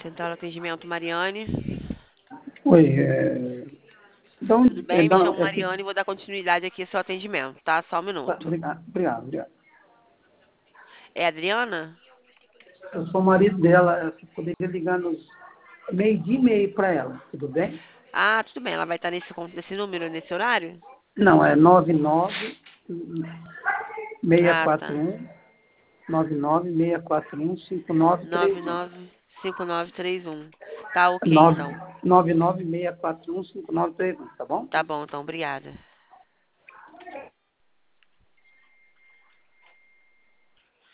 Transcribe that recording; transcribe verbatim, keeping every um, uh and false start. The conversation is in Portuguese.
Central Atendimento, Mariane. Oi, é... Então, Tudo é, bem? Me não, chamo é que... Mariane e vou dar continuidade aqui ao seu atendimento, tá? Só um tá, minuto. obrigado, obrigado, obrigado. É a Adriana? Eu sou o marido dela, você poderia ligar nos meio-dia e meio para ela, tudo bem? Ah, tudo bem. Ela vai estar nesse, con- nesse número, nesse horário? Não, é nove nove seis Ah, quatro tá. um nove nove seis quatro um cinco nove três nove um nove cinco nove três um. Tá ok, nove então. nove nove seis quatro um cinco nove três um, tá bom? Tá bom, então. Obrigada.